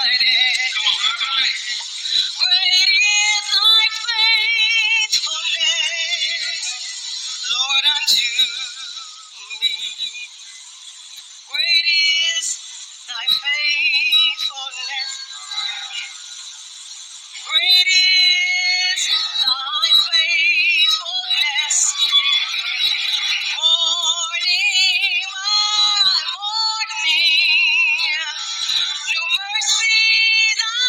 Great is thy faithfulness, Lord, unto me. Great is thy faithfulness. Great is thy faithfulness. Morning by morning, new mercies I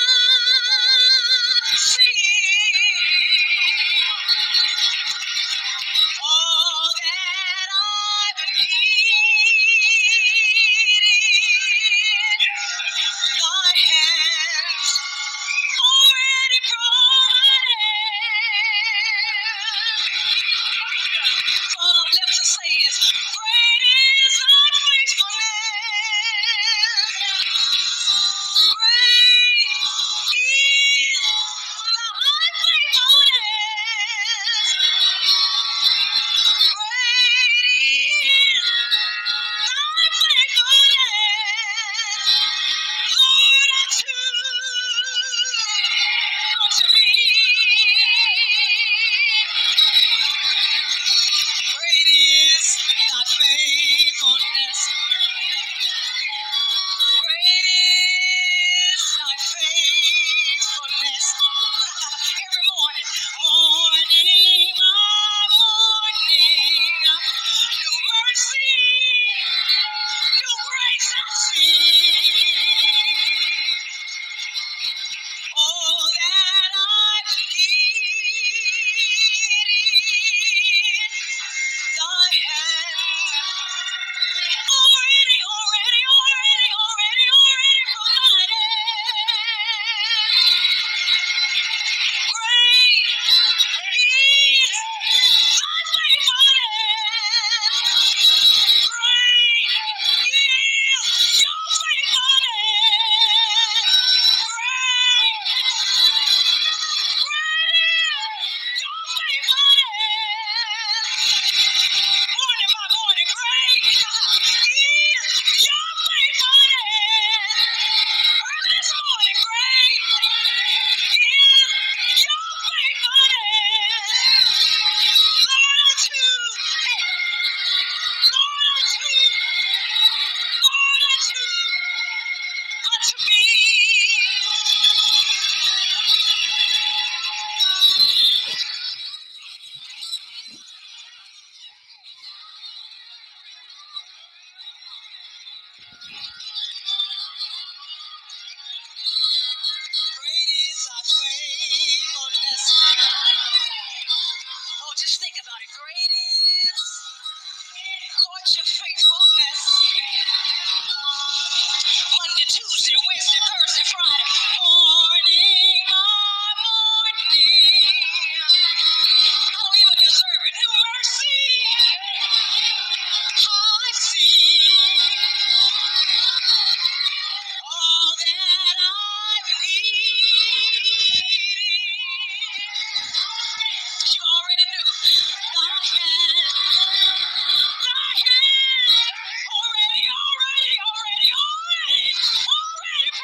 see. All that I've needed, thy hands already provided. All I'm left to say is, great is thy faithfulness. Great is thy faithfulness. Every morning, morning by morning, new mercy, new grace I see. All that I've needed, thy hand already provided. Great is thy faithfulness. Great is your faithfulness. Morning by morning, great is your faithfulness. Early this morning, great is your faithfulness. Lord, unto me. Great is thy faithfulness. Oh, just think about it. Great is, Lord, your faithfulness. Monday, Tuesday, Wednesday, Thursday, Friday. Morning by morning. I don't even deserve it. New mercy I see. All that I've needed, you already knew. Thy hand, already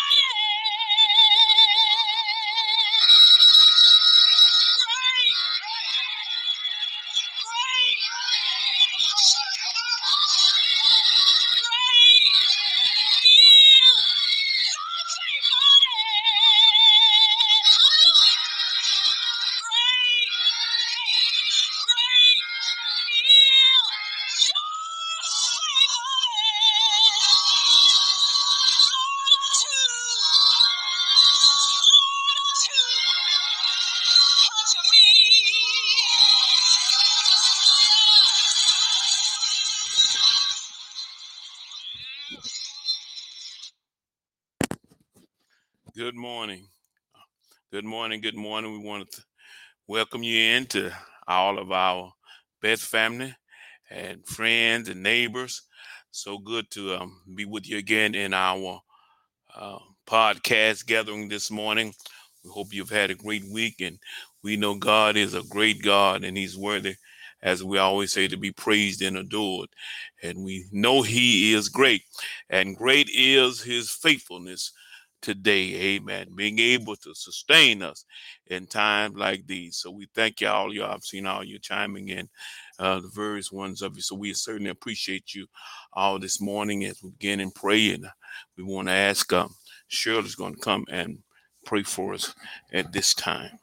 Good morning. Good morning. Good morning. We want to welcome you into all of our best family and friends and neighbors. So good to be with you again in our uh, podcast gathering this morning. We hope you've had a great week, and we know God is a great God, and He's worthy, as we always say, to be praised and adored. And we know He is great, and great is His faithfulness today. Amen. Being able to sustain us in times like these. So we thank y'all. I've seen all you chiming in, the various ones of you. So we certainly appreciate you all this morning as we begin and pray. And we want to ask Shirley's going to come and pray for us at this time.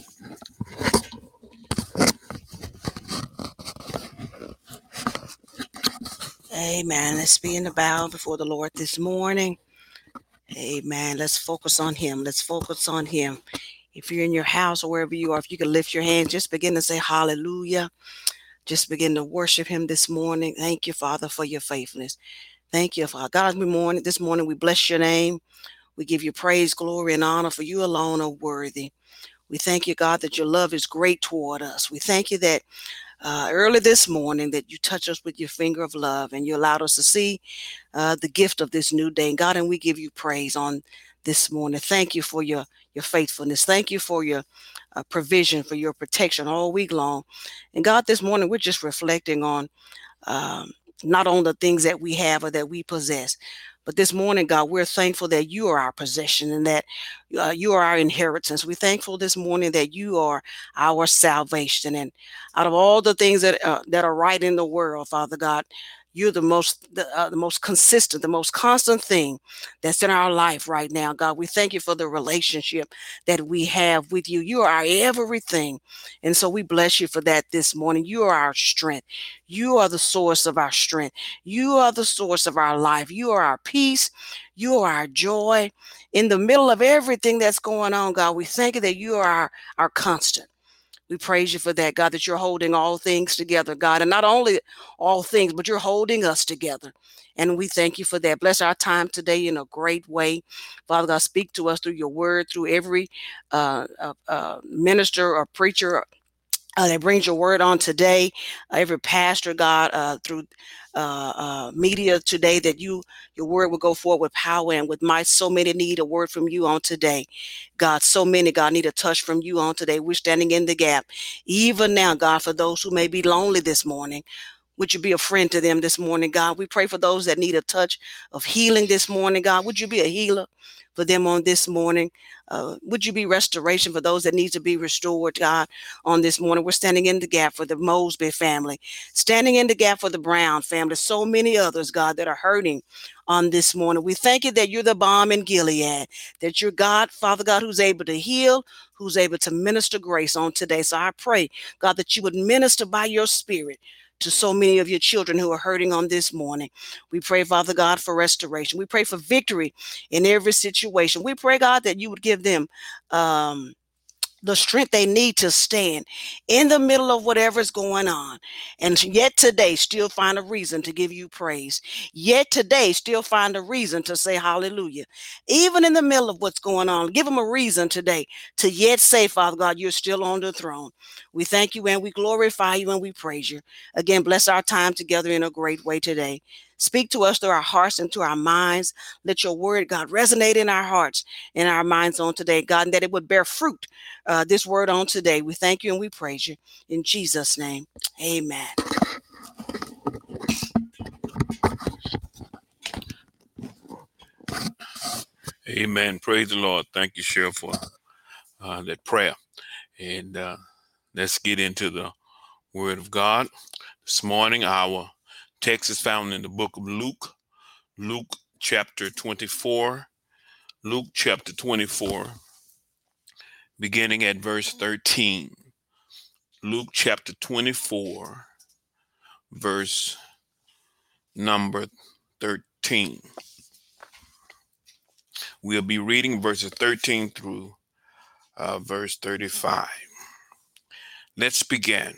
Amen. Let's be in the bow before the Lord this morning. Amen. Let's focus on Him. Let's focus on Him. If you're in your house or wherever you are, if you can lift your hands, just begin to say hallelujah. Just begin to worship Him this morning. Thank you, Father, for your faithfulness. Thank you, Father. God, this morning we bless your name. We give you praise, glory, and honor, for you alone are worthy. We thank you, God, that your love is great toward us. We thank you that early this morning that you touch us with your finger of love and you allowed us to see the gift of this new day. God, and we give you praise on this morning. Thank you for your faithfulness. Thank you for your provision, for your protection all week long. And God, this morning we're just reflecting on not on the things that we have or that we possess, but this morning, God, we're thankful that you are our possession and that you are our inheritance. We're thankful this morning that you are our salvation. And out of all the things that are right in the world, Father God, you're the most consistent, the most constant thing that's in our life right now. God, we thank you for the relationship that we have with you. You are our everything. And so we bless you for that this morning. You are our strength. You are the source of our strength. You are the source of our life. You are our peace. You are our joy. In the middle of everything that's going on, God, we thank you that you are our constant. We praise you for that, God, that you're holding all things together, God. And not only all things, but you're holding us together. And we thank you for that. Bless our time today in a great way. Father God, speak to us through your word, through every minister or preacher that brings your word on today. Every pastor, God, through media today, that your word will go forward with power and with might. So many need a word from you on today. God, so many, God, need a touch from you on today. We're standing in the gap. Even now, God, for those who may be lonely this morning, would you be a friend to them this morning, God? We pray for those that need a touch of healing this morning, God. Would you be a healer for them on this morning? Would you be restoration for those that need to be restored, God, on this morning? We're standing in the gap for the Mosby family, standing in the gap for the Brown family, so many others, God, that are hurting on this morning. We thank you that you're the balm in Gilead, that you're God, Father God, who's able to heal, who's able to minister grace on today. So I pray, God, that you would minister by your spirit to so many of your children who are hurting on this morning. We pray, Father God, for restoration. We pray for victory in every situation. We pray, God, that you would give them the strength they need to stand in the middle of whatever's going on. And yet today, still find a reason to give you praise. Yet today, still find a reason to say hallelujah. Even in the middle of what's going on, give them a reason today to yet say, Father God, you're still on the throne. We thank you and we glorify you and we praise you. Again, bless our time together in a great way today. Speak to us through our hearts and to our minds. Let your word, God, resonate in our hearts and our minds on today, God, and that it would bear fruit, this word on today. We thank you and we praise you. In Jesus' name, amen. Amen. Praise the Lord. Thank you, Cheryl, for that prayer. And let's get into the Word of God. This morning, our text is found in the book of Luke, Luke chapter 24. Luke chapter 24, beginning at verse 13. Luke chapter 24, verse number 13. We'll be reading verses 13 through verse 35. Let's begin.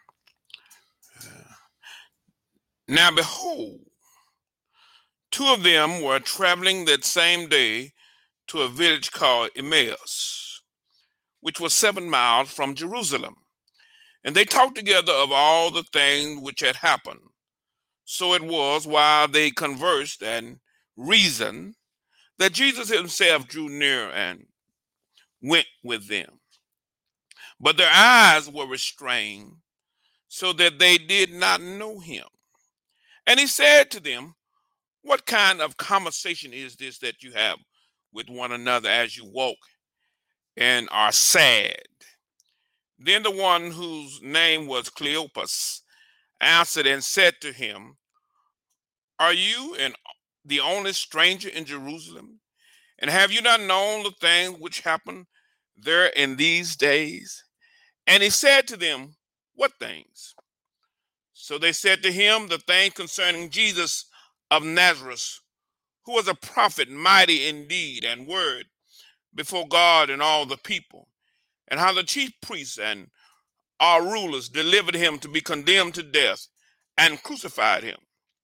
Now behold, two of them were traveling that same day to a village called Emmaus, which was 7 miles from Jerusalem. And they talked together of all the things which had happened. So it was, while they conversed and reasoned, that Jesus himself drew near and went with them. But their eyes were restrained, so that they did not know him. And he said to them, what kind of conversation is this that you have with one another as you walk and are sad. Then the one whose name was Cleopas answered and said to him, Are you the only stranger in Jerusalem? And have you not known the things which happen there in these days? And he said to them, What things? So they said to him, The thing concerning Jesus of Nazareth, who was a prophet, mighty in deed and word before God and all the people, and how the chief priests and our rulers delivered him to be condemned to death and crucified him.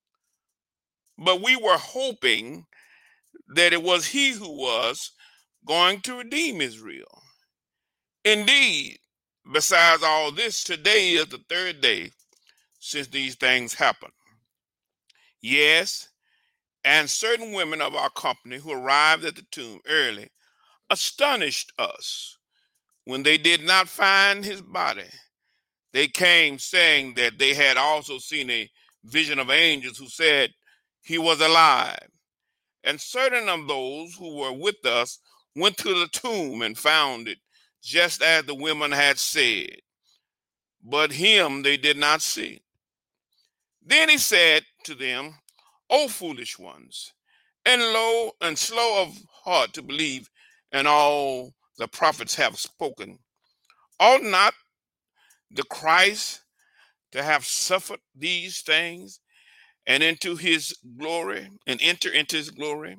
But we were hoping that it was he who was going to redeem Israel. Indeed, besides all this, today is the third day since these things happened. Yes, and certain women of our company who arrived at the tomb early astonished us when they did not find his body. They came saying that they had also seen a vision of angels who said he was alive. And certain of those who were with us went to the tomb and found it just as the women had said, but him they did not see. Then he said to them, O foolish ones, and low and slow of heart to believe in all the prophets have spoken. Ought not the Christ to have suffered these things and into his glory and enter into his glory?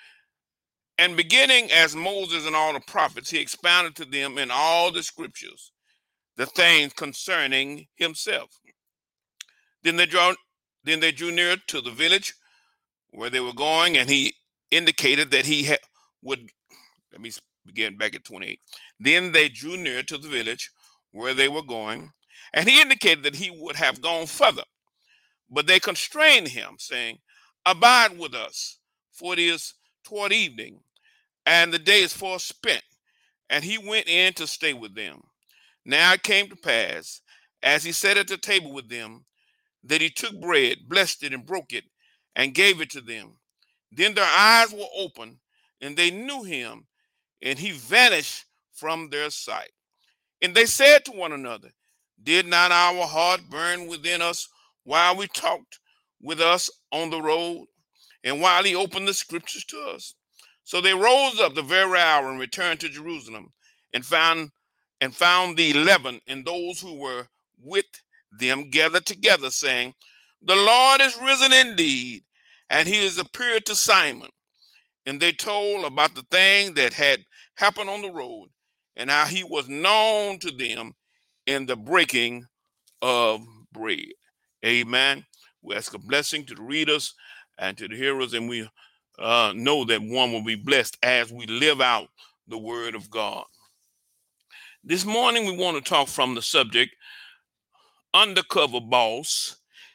And beginning as Moses and all the prophets, he expounded to them in all the scriptures the things concerning himself. Then they drew near to the village where they were going, and he indicated that he would. Let me begin back at 28. Then they drew near to the village where they were going, and he indicated that he would have gone further. But they constrained him, saying, Abide with us, for it is toward evening, and the day is far spent. And he went in to stay with them. Now it came to pass, as he sat at the table with them, that he took bread, blessed it, and broke it, and gave it to them. Then their eyes were opened, and they knew him, and he vanished from their sight. And they said to one another, Did not our heart burn within us while we talked with us on the road, and while he opened the scriptures to us? So they rose up the very hour and returned to Jerusalem, and found the 11 and those who were with them gathered together, saying, The Lord is risen indeed, and he has appeared to Simon. And they told about the thing that had happened on the road, and how he was known to them in the breaking of bread. Amen. We ask a blessing to the readers and to the hearers, and we know that one will be blessed as we live out the word of God. This morning, we want to talk from the subject, Undercover Boss,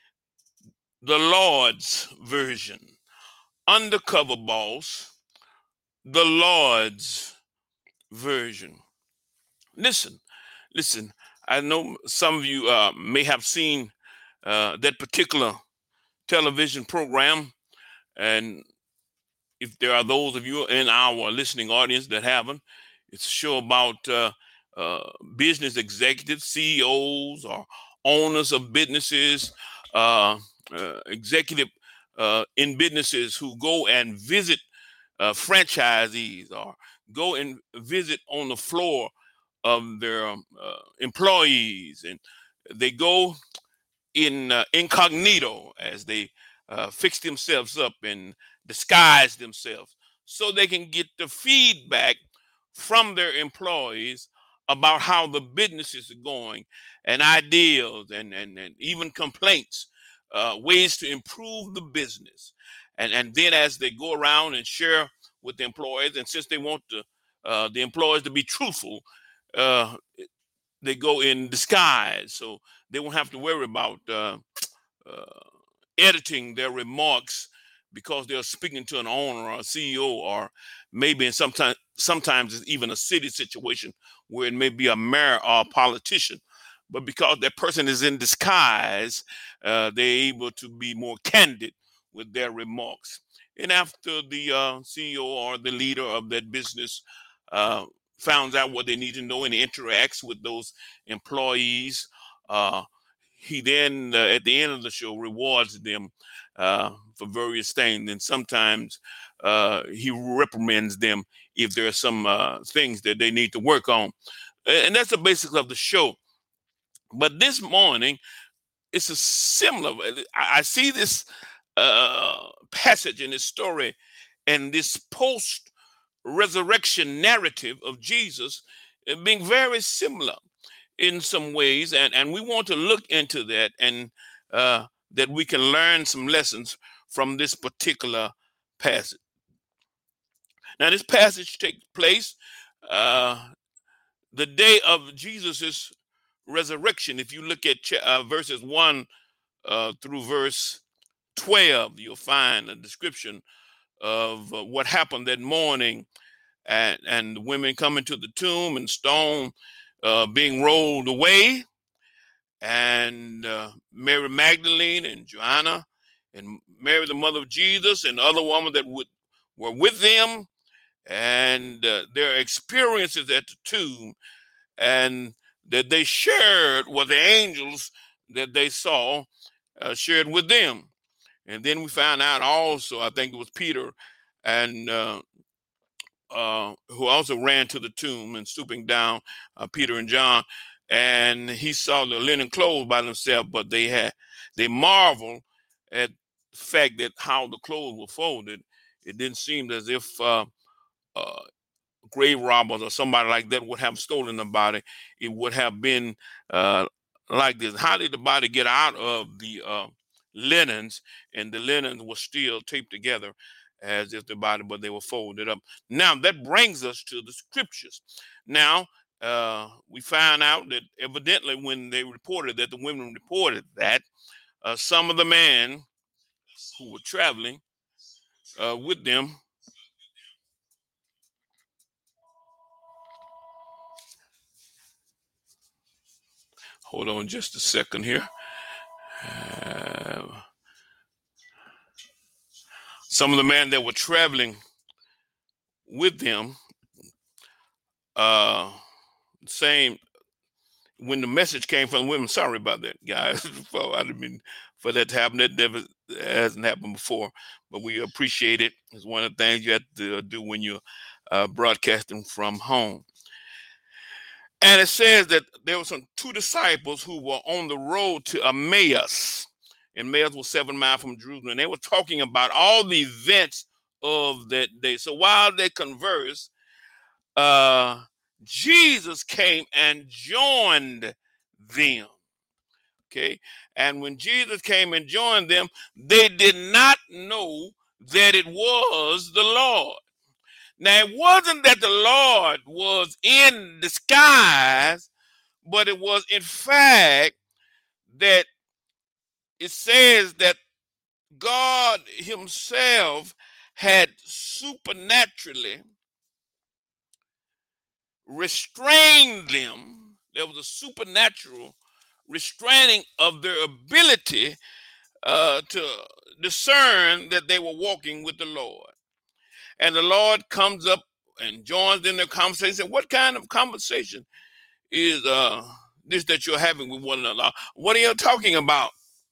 the Lord's version. Undercover Boss, the Lord's version. Listen. I know some of you may have seen that particular television program, and if there are those of you in our listening audience that haven't, it's a show about business executives, CEOs, or owners of businesses, executive in businesses who go and visit franchisees or go and visit on the floor of their employees, and they go in incognito as they fix themselves up and disguise themselves so they can get the feedback from their employees about how the business is going, and ideas and even complaints, ways to improve the business. And then as they go around and share with the employees, and since they want the employees to be truthful, uh, they go in disguise, so they won't have to worry about editing their remarks because they're speaking to an owner or a CEO, or maybe sometimes it's even a city situation where it may be a mayor or a politician. But because that person is in disguise, they're able to be more candid with their remarks. And after the CEO or the leader of that business finds out what they need to know and interacts with those employees, uh, he then, at the end of the show, rewards them for various things. And sometimes he reprimands them if there are some things that they need to work on. And that's the basics of the show. But this morning, it's a similar. I see this passage in this story and this post resurrection narrative of Jesus being very similar in some ways, and we want to look into that, and that we can learn some lessons from this particular passage. Now, this passage takes place the day of Jesus's resurrection. If you look at verses 1 through verse 12, you'll find a description of what happened that morning, and the women coming to the tomb and stone being rolled away, and Mary Magdalene and Joanna and Mary, the mother of Jesus, and other women that were with them, and their experiences at the tomb, and that they shared what the angels that they saw shared with them. And then we found out also, I think it was Peter, and who also ran to the tomb, and stooping down, Peter and John, and he saw the linen clothes by themselves, but they marveled at the fact that how the clothes were folded. It didn't seem as if grave robbers or somebody like that would have stolen the body. It would have been like this. How did the body get out of the linens? And the linens were still taped together as if the body, but they were folded up. Now that brings us to the scriptures. Now we find out that evidently when they reported that, the women reported that some of the men who were traveling with them hold on just a second here. Some of the men that were traveling with them, same when the message came from the women. Sorry about that, guys. I didn't mean for that to happen. That hasn't happened before, but we appreciate it. It's one of the things you have to do when you're broadcasting from home. And it says that there were some two disciples who were on the road to Emmaus. Emmaus was 7 miles from Jerusalem. And they were talking about all the events of that day. So while they conversed, Jesus came and joined them. Okay. And when Jesus came and joined them, they did not know that it was the Lord. Now, it wasn't that the Lord was in disguise, but it was in fact that it says that God himself had supernaturally restrained them. There was a supernatural restraining of their ability to discern that they were walking with the Lord. And the Lord comes up and joins in their conversation. What kind of conversation is this that you're having with one another? What are you talking about?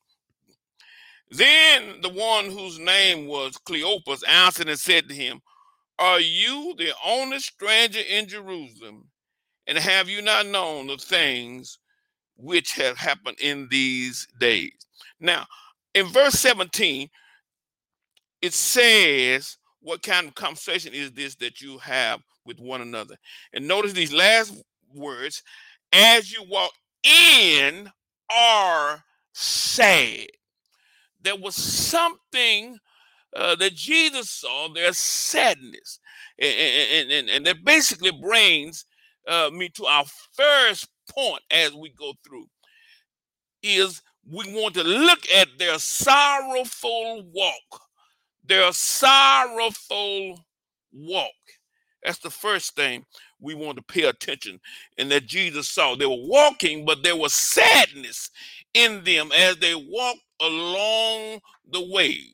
Then the one whose name was Cleopas answered and said to him, "Are you the only stranger in Jerusalem? And have you not known the things which have happened in these days?" Now, in verse 17, it says, what kind of conversation is this that you have with one another? And notice these last words: as you walk in are sad. There was something that Jesus saw, there's sadness. And that basically brings me to our first point as we go through, is we want to look at their sorrowful walk. Their sorrowful walk. That's the first thing we want to pay attention, and that Jesus saw. They were walking, but there was sadness in them as they walked along the way.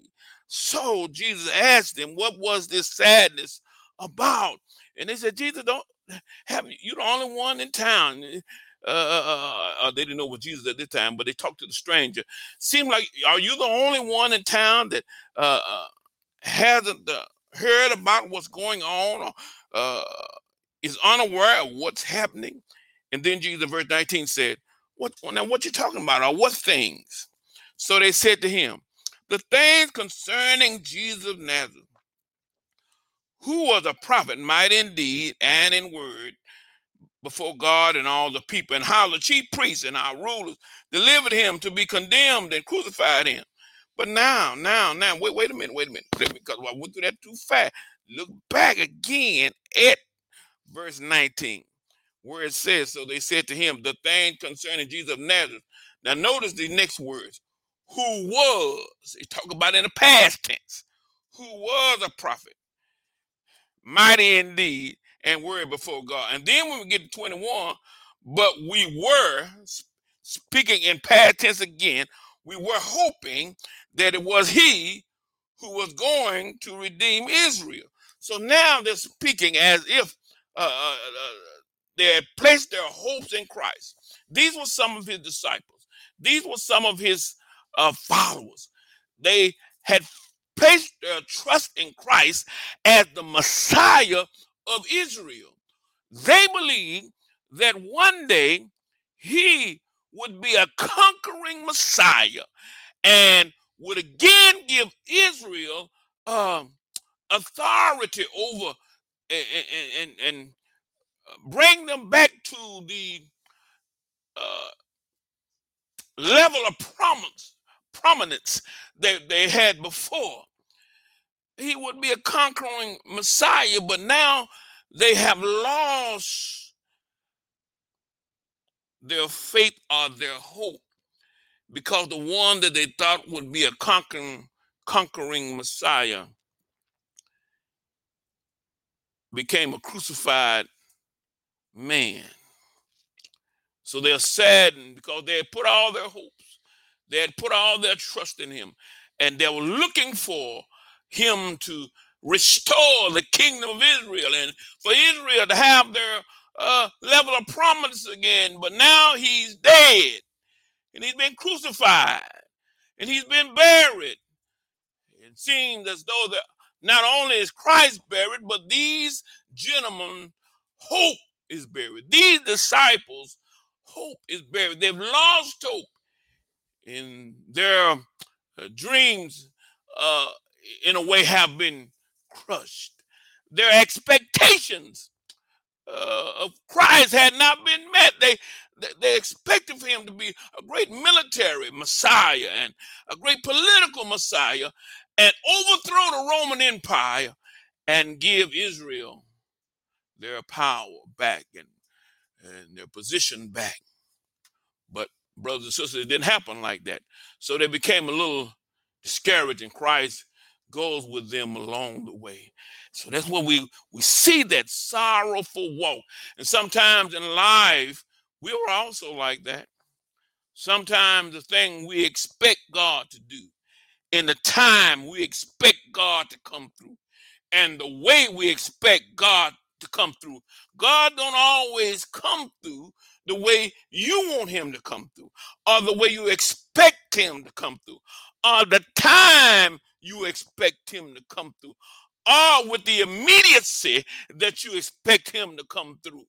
So Jesus asked them, what was this sadness about? And they said, Jesus, don't have you the only one in town. They didn't know what Jesus at this time, but they talked to the stranger. Seemed like, are you the only one in town that hasn't heard about what's going on, or is unaware of what's happening? And then Jesus, verse 19 said, what you talking about? Or what things? So they said to him, the things concerning Jesus of Nazareth, who was a prophet, mighty in deed and in word, before God and all the people, and how the chief priests and our rulers delivered him to be condemned and crucified him. But now, wait a minute, because I went through that too fast. Look back again at verse 19, where it says, so they said to him, the thing concerning Jesus of Nazareth. Now notice the next words, who was, they talk about in the past tense, who was a prophet, mighty indeed, and word before God. And then when we get to 21, but we were, speaking in past tense again, we were hoping that it was he who was going to redeem Israel. So now they're speaking as if they had placed their hopes in Christ. These were some of his disciples. These were some of his followers. They had placed their trust in Christ as the Messiah of Israel. They believed that one day he would be a conquering Messiah and would again give Israel authority over and bring them back to the level of prominence that they had before. He would be a conquering Messiah, but now they have lost their faith or their hope, because the one that they thought would be a conquering Messiah became a crucified man. So they're saddened because they had put all their hopes, they had put all their trust in him, and they were looking for him to restore the kingdom of Israel and for Israel to have their level of prominence again. But now he's dead, and he's been crucified, and he's been buried. It seems as though that not only is Christ buried, but these gentlemen, hope is buried. These disciples, hope is buried. They've lost hope in their dreams, in a way, have been crushed. Their expectations of Christ had not been met. They expected for him to be a great military Messiah and a great political Messiah and overthrow the Roman Empire and give Israel their power back and their position back. But brothers and sisters, it didn't happen like that. So they became a little discouraged, and Christ goes with them along the way. So that's what we see, that sorrowful walk. And sometimes in life, we were also like that. Sometimes the thing we expect God to do, in the time we expect God to come through, and the way we expect God to come through, God don't always come through the way you want him to come through, or the way you expect him to come through, or the time you expect him to come through, or with the immediacy that you expect him to come through.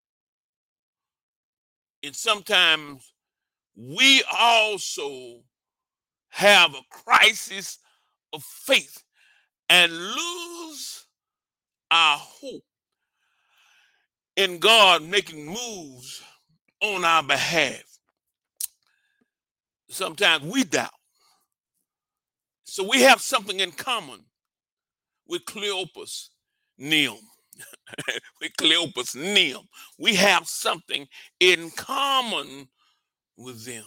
And sometimes we also have a crisis of faith and lose our hope in God making moves on our behalf. Sometimes we doubt. So we have something in common with Cleopas Neum. With Cleopas Neum. We have something in common with them.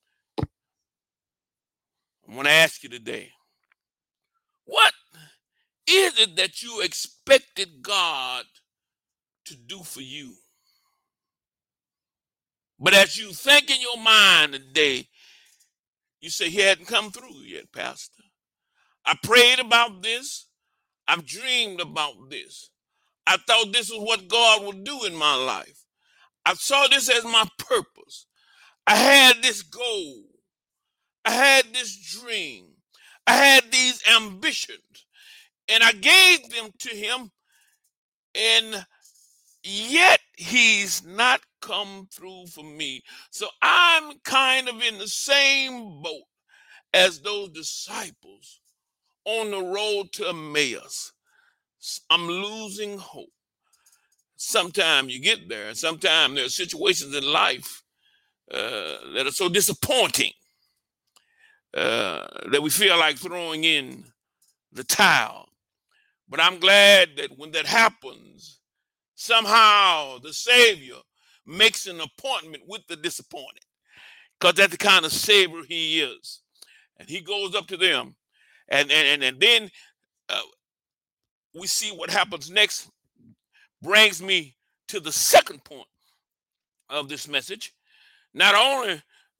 I want to ask you today, what is it that you expected God to do for you? But as you think in your mind today, you say he hadn't come through yet, Pastor. I prayed about this. I've dreamed about this. I thought this is what God would do in my life. I saw this as my purpose. I had this goal. I had this dream. I had these ambitions. And I gave them to him. And yet he's not come through for me. So I'm kind of in the same boat as those disciples on the road to Emmaus. I'm losing hope. Sometimes you get there, and sometimes there are situations in life that are so disappointing that we feel like throwing in the towel. But I'm glad that when that happens, somehow the Savior makes an appointment with the disappointed, because that's the kind of Savior he is. And he goes up to them, and then we see what happens next. Brings me to the second point of this message. Not only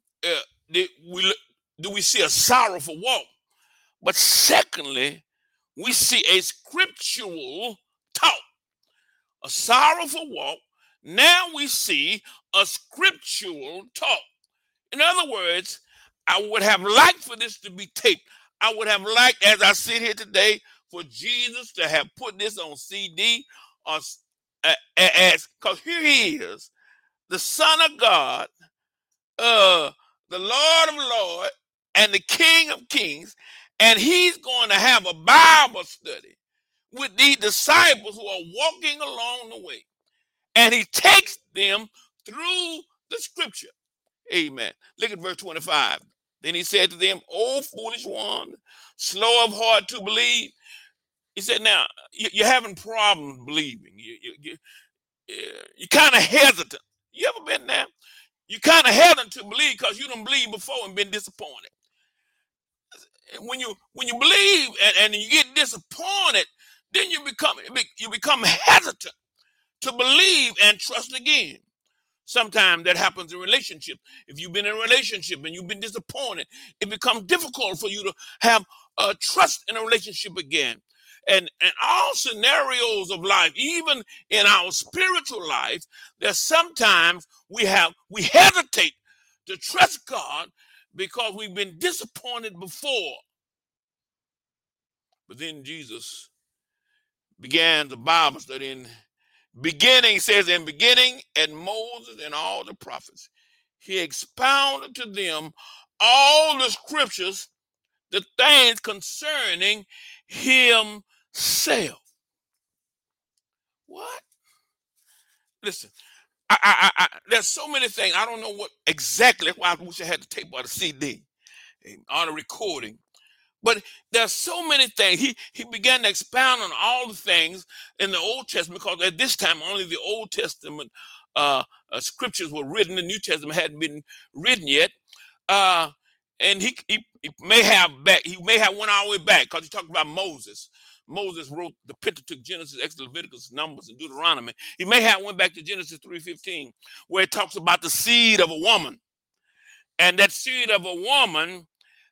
do we see a sorrowful walk, but secondly, we see a scriptural talk. A sorrowful walk. Now we see a scriptural talk. In other words, I would have liked for this to be taped. I would have liked, as I sit here today, for Jesus to have put this on CD, or because here he is, the Son of God, the Lord of Lords, and the King of Kings, and he's going to have a Bible study with these disciples who are walking along the way. And he takes them through the scripture. Amen. Look at verse 25. Then he said to them, "O foolish one, slow of heart to believe." He said, now, you're having problems believing. You're kind of hesitant. You ever been there? You're kind of hesitant to believe because you don't believe before and been disappointed. When you believe and you get disappointed, then you become hesitant to believe and trust again. Sometimes that happens in relationships. If you've been in a relationship and you've been disappointed, it becomes difficult for you to have trust in a relationship again. And all scenarios of life, even in our spiritual life, there's sometimes we hesitate to trust God because we've been disappointed before. But then Jesus began the Bible study in beginning, says in beginning, and Moses and all the prophets, he expounded to them all the scriptures, the things concerning himself. What? Listen, there's so many things. I don't know what exactly. That's why I wish I had the tape or the CD on the recording. But there's so many things. He began to expound on all the things in the Old Testament, because at this time only the Old Testament scriptures were written. The New Testament hadn't been written yet. And he may have went all the way back, because he talked about Moses. Moses wrote the Pentateuch, Genesis, Exodus, Leviticus, Numbers, and Deuteronomy. He may have went back to Genesis 3:15, where it talks about the seed of a woman. And that seed of a woman,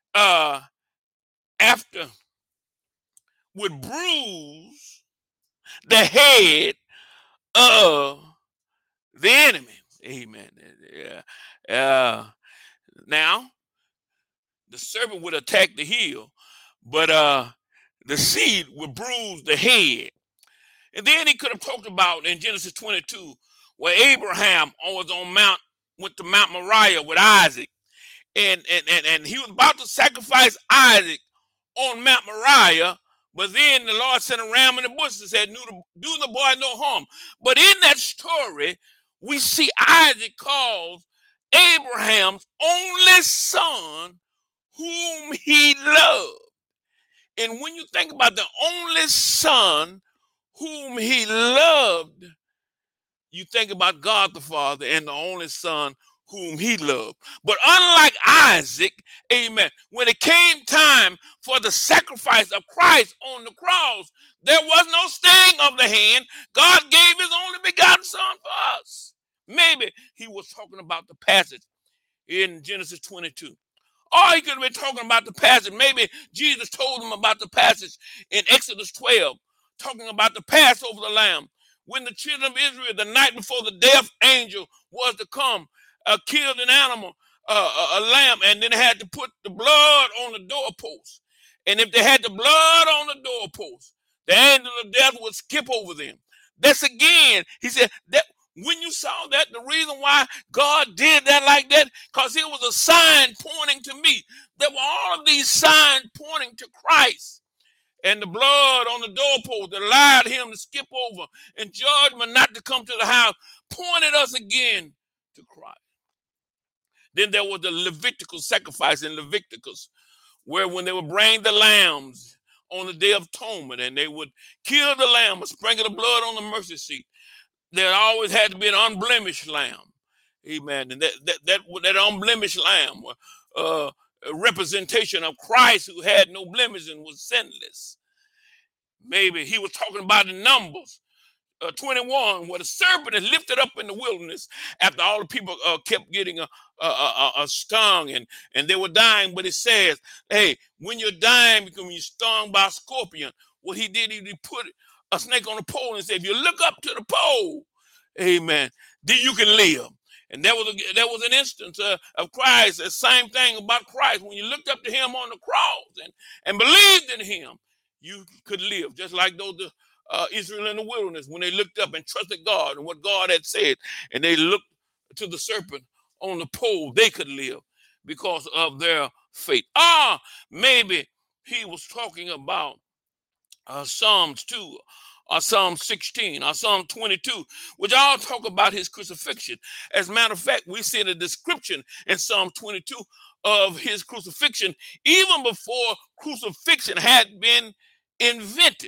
after, would bruise the head of the enemy. Amen. Yeah. Now, the serpent would attack the heel, but the seed would bruise the head. And then he could have talked about in Genesis 22, where Abraham went to Mount Moriah with Isaac, and he was about to sacrifice Isaac on Mount Moriah, but then the Lord sent a ram in the bush and said, do the boy no harm. But in that story, we see Isaac calls Abraham's only son, whom he loved. And when you think about the only son whom he loved, you think about God the Father and the only son whom he loved. But unlike Isaac, amen, when it came time for the sacrifice of Christ on the cross, there was no staying of the hand. God gave his only begotten son for us. Maybe he was talking about the passage in Genesis 22. Or he could have been talking about the passage. Maybe Jesus told them about the passage in Exodus 12, talking about the Passover the lamb. When the children of Israel, the night before the death angel was to come, killed an animal, a lamb, and then they had to put the blood on the doorpost. And if they had the blood on the doorpost, the angel of death would skip over them. That's again, he said, that when you saw that, the reason why God did that like that, because it was a sign pointing to me. There were all of these signs pointing to Christ. And the blood on the doorpost that allowed him to skip over and judgment not to come to the house pointed us again to Christ. Then there was the Levitical sacrifice in Leviticus, where when they would bring the lambs on the Day of Atonement and they would kill the lamb and sprinkle the blood on the mercy seat, there always had to be an unblemished lamb. Amen. And that unblemished lamb, a representation of Christ who had no blemish and was sinless. Maybe he was talking about in Numbers 21, where the serpent is lifted up in the wilderness after all the people kept getting a stung and they were dying. But it says, hey, when you're dying because when you're stung by a scorpion, what he did, he put a snake on the pole and said, if you look up to the pole, amen, then you can live. And there was an instance of Christ, the same thing about Christ. When you looked up to him on the cross and believed in him, you could live, just like those Israel in the wilderness, when they looked up and trusted God and what God had said, and they looked to the serpent on the pole, they could live because of their faith. Maybe he was talking about Psalms 2 or Psalm 16 or Psalm 22, which all talk about his crucifixion. As a matter of fact, we see the description in Psalm 22 of his crucifixion even before crucifixion had been invented.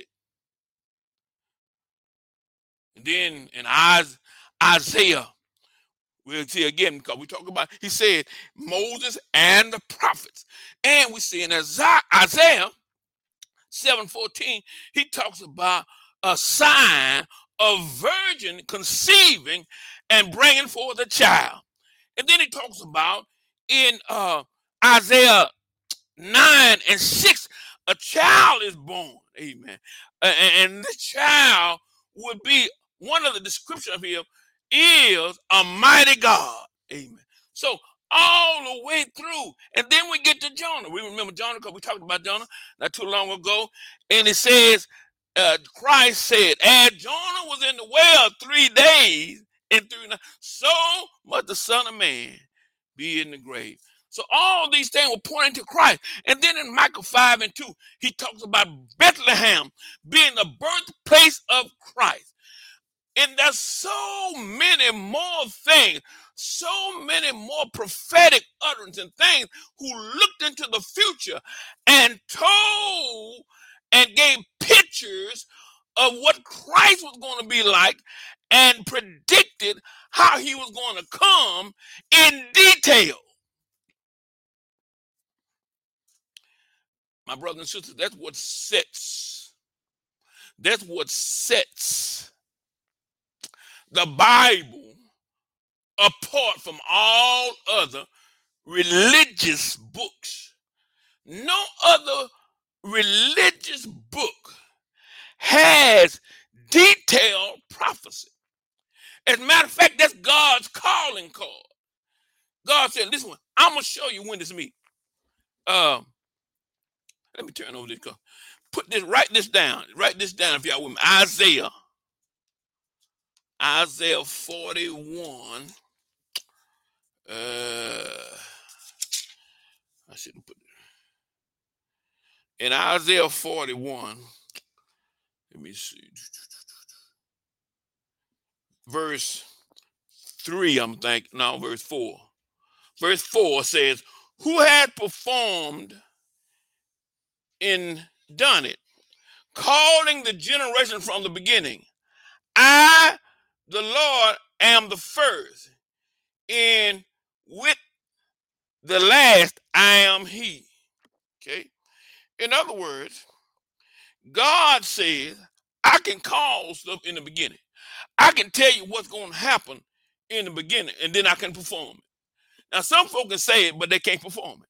And then in Isaiah, we'll see again, because we talk about, he said, Moses and the prophets. And we see in Isaiah 7:14, he talks about a sign of virgin conceiving and bringing forth a child. And then he talks about in Isaiah 9:6, a child is born. Amen. And the child would be, one of the descriptions of him is a mighty God. Amen. So all the way through. And then we get to Jonah. We remember Jonah because we talked about Jonah not too long ago. And it says, Christ said, as Jonah was in the well 3 days and 3 nights, so must the Son of Man be in the grave. So all these things were pointing to Christ. And then in Micah 5:2, he talks about Bethlehem being the birthplace of Christ. And there's so many more things, so many more prophetic utterances and things who looked into the future and told and gave pictures of what Christ was going to be like and predicted how he was going to come in detail. My brothers and sisters, that's what sets the Bible apart from all other religious books. No other religious book has detailed prophecy. As a matter of fact, that's God's calling card. God said, listen, I'm going to show you when this meet. Let me turn over this. Write this down. Write this down if y'all with me. Isaiah 41. I shouldn't put it. In Isaiah 41, let me see. Verse 3, I'm thinking. No, verse 4. Verse 4 says, who had performed and done it, calling the generation from the beginning. I, the Lord, am the first, and with the last I am he. Okay. In other words, God says, I can call stuff in the beginning. I can tell you what's going to happen in the beginning, and then I can perform it. Now, some folks can say it, but they can't perform it.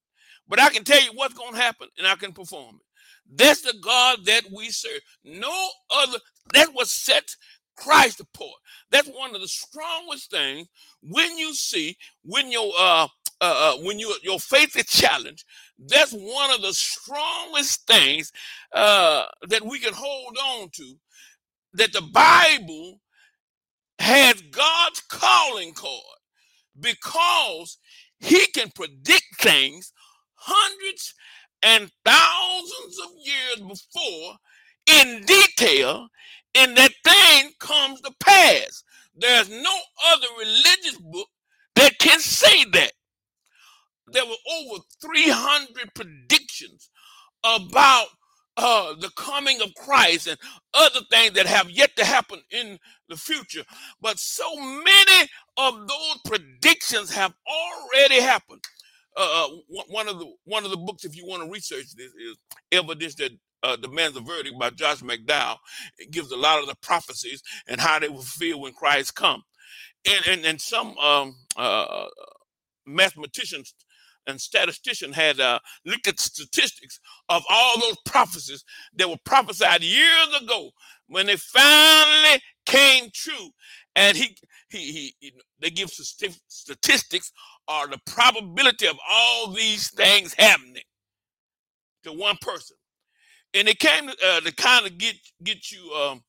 But I can tell you what's going to happen, and I can perform it. That's the God that we serve. No other. That's what sets Christ apart. That's one of the strongest things when you see when your faith is challenged. That's one of the strongest things that we can hold on to. That the Bible has God's calling card because He can predict things hundreds and thousands of years before in detail, and that thing comes to pass. There's no other religious book that can say that. There were over 300 predictions about the coming of Christ and other things that have yet to happen in the future. But so many of those predictions have already happened. One of the books, if you want to research this, is Evidence That Demands a Verdict by Josh McDowell. It gives a lot of the prophecies and how they will feel when Christ comes. And some mathematicians and statisticians had looked at statistics of all those prophecies that were prophesied years ago when they finally came true. And they give statistics or the probability of all these things happening to one person. And it came to kind of get you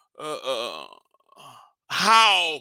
how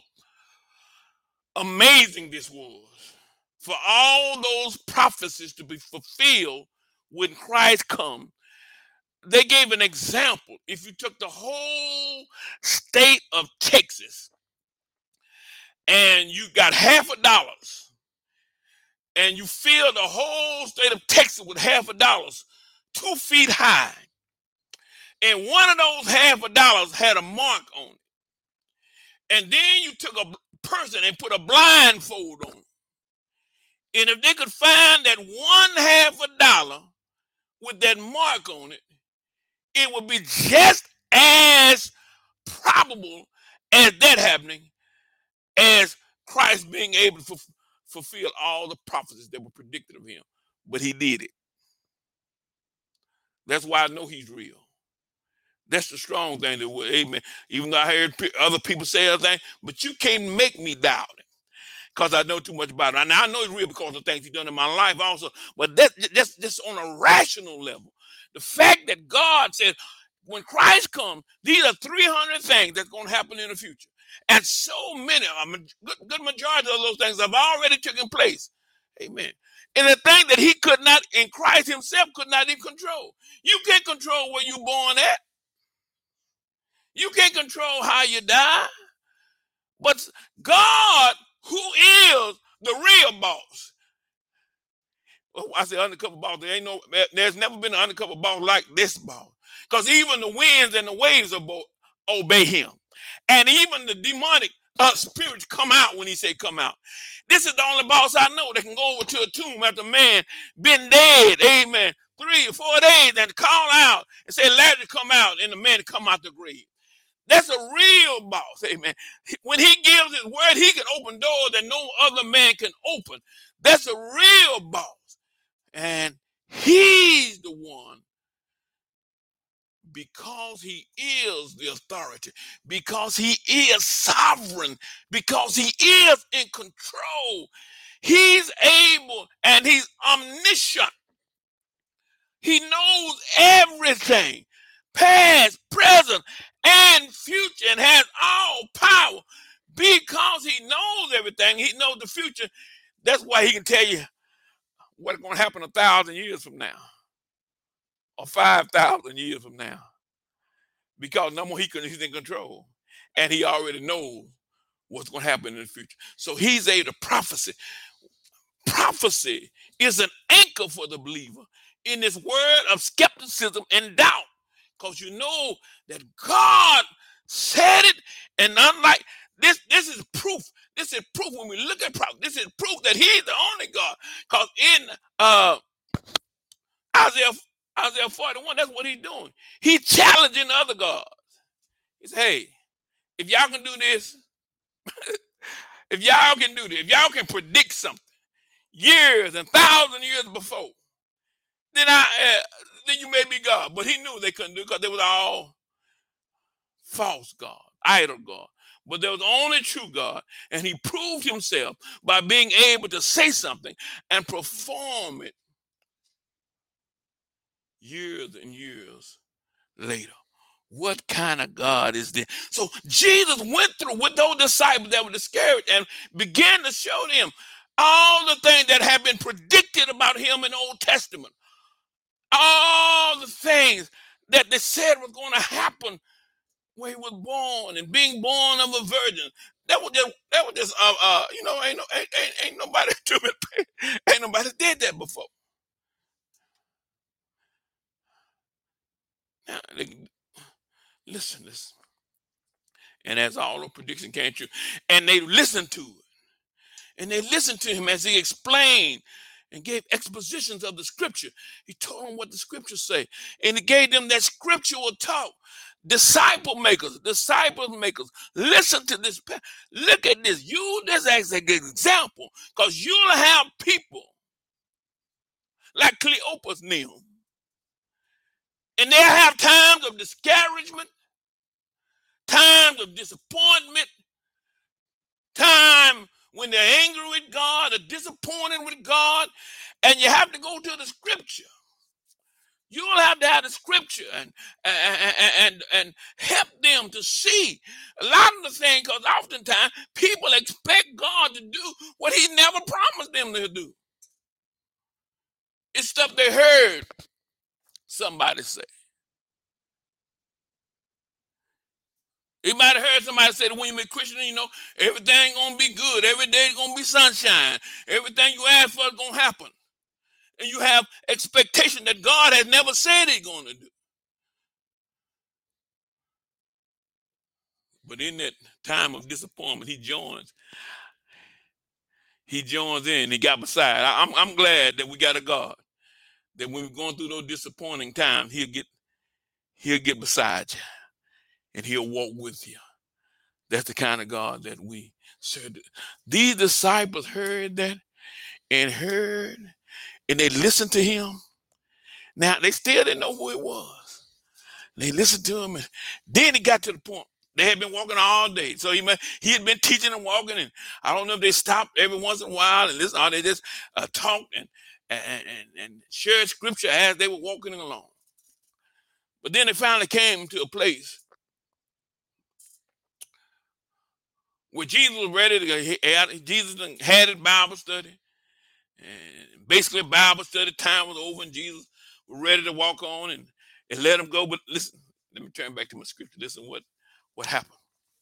amazing this was. For all those prophecies to be fulfilled when Christ comes, they gave an example. If you took the whole state of Texas and you got $50 and you filled the whole state of Texas with $50 2 feet high, and one of those $50 had a mark on it, and then you took a person and put a blindfold on it, and if they could find that $50 with that mark on it, it would be just as probable as that happening as Christ being able to fulfill all the prophecies that were predicted of him. But he did it. That's why I know he's real. That's the strong thing. Amen. Even though I heard other people say other things, but you can't make me doubt it, because I know too much about it. Now I know it's real because of the things he's done in my life also, but that's just on a rational level. The fact that God said, when Christ comes, these are 300 things that's going to happen in the future. And so many, a good majority of those things have already taken place. Amen. And the thing that he could not, in Christ himself, could not even control. You can't control where you're born at. You can't control how you die. But God, who is the real boss. I say undercover boss. There's never been an undercover boss like this boss. Because even the winds and the waves obey him. And even the demonic spirits come out when he say come out. This is the only boss I know that can go over to a tomb after a man been dead, amen, 3 or 4 days, and call out and say, Lazarus, come out, and the man come out the grave. That's a real boss, amen. When he gives his word, he can open doors that no other man can open. That's a real boss. And he's the one, because he is the authority, because he is sovereign, because he is in control. He's able and he's omniscient. He knows everything, past, present, and future, and has all power. Because he knows everything, he knows the future. That's why he can tell you what's going to happen 1,000 years from now, or 5,000 years from now. Because no more he's in control, and he already knows what's going to happen in the future. So he's able to prophesy. Prophecy is an anchor for the believer in this world of skepticism and doubt, because you know that God said it, and unlike this is proof. This is proof when we look at prophecy. This is proof that he's the only God. Because in Isaiah 41, that's what he's doing. He's challenging the other gods. He said, hey, if y'all can do this, if y'all can do this, if y'all can predict something years and 1,000 years before, then you may be God. But he knew they couldn't do it because they was all false God, idol God. But there was only true God, and he proved himself by being able to say something and perform it years and years later. What kind of God is this? So Jesus went through with those disciples that were discouraged and began to show them all the things that had been predicted about him in the Old Testament. All the things that they said was going to happen when he was born and being born of a virgin. Ain't nobody ain't nobody did that before. Now, listen. And as all the prediction came true, and they listened to it. And they listened to him as he explained and gave expositions of the scripture. He told them what the scriptures say. And he gave them that scriptural talk. Disciple makers. Listen to this. Look at this. Use this as an example. Because you'll have people like Cleopas kneel. And they'll have times of discouragement, times of disappointment, time when they're angry with God or disappointed with God, and you have to go to the scripture. You'll have to have the scripture and help them to see a lot of the things, because oftentimes people expect God to do what he never promised them to do. It's stuff they heard somebody say. You might have heard somebody say that when you're a Christian, everything gonna be good. Every day is gonna be sunshine. Everything you ask for is gonna happen. And you have expectation that God has never said he's gonna do. But in that time of disappointment, he joins in. He got beside. I'm glad that we got a God that when we're going through those disappointing times, he'll get beside you and he'll walk with you. That's the kind of God that we serve. These disciples heard that and they listened to him. Now, they still didn't know who it was. They listened to him, and then he got to the point. They had been walking all day. So he had been teaching and walking, and I don't know if they stopped every once in a while and listen, or they just talked and shared scripture as they were walking along. But then they finally came to a place where Jesus was ready to go. Jesus had his Bible study. And basically, Bible study time was over, and Jesus was ready to walk on and let him go. But listen, let me turn back to my scripture. Listen what happened.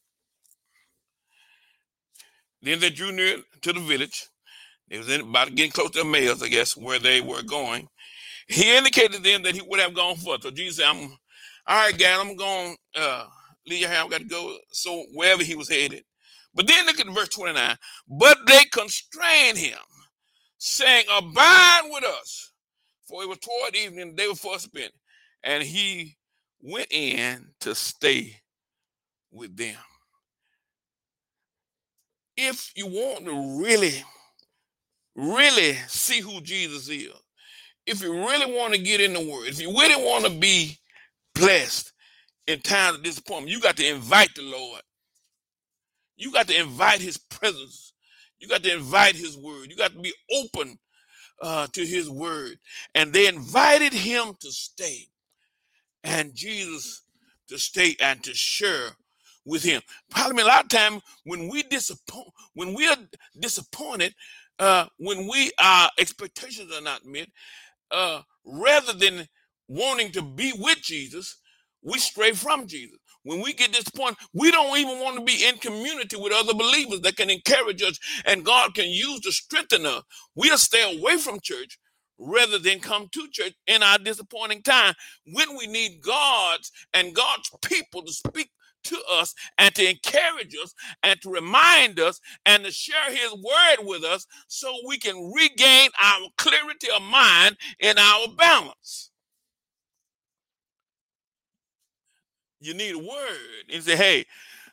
Then they drew near to the village. They was about getting close to Emmaus, I guess, where they were going. He indicated to them that he would have gone forth. So Jesus said, all right, guys, I'm going to leave your house. I've got to go. So wherever he was headed. But then look at verse 29. But they constrained him, saying, abide with us. For it was toward evening, they were forced spent. And he went in to stay with them. If you want to really, really see who Jesus is, if you really want to get in the word, if you really want to be blessed in times of disappointment, you got to invite the Lord. You got to invite his presence. You got to invite his word. You got to be open to his word. And they invited him to stay. And Jesus to stay and to share with him. Probably a lot of times when we are disappointed, when our expectations are not met, rather than wanting to be with Jesus, we stray from Jesus. When we get disappointed, we don't even want to be in community with other believers that can encourage us and God can use to strengthen us. We'll stay away from church rather than come to church in our disappointing time when we need God's people to speak to us and to encourage us and to remind us and to share his word with us so we can regain our clarity of mind and our balance. You need a word and say, hey,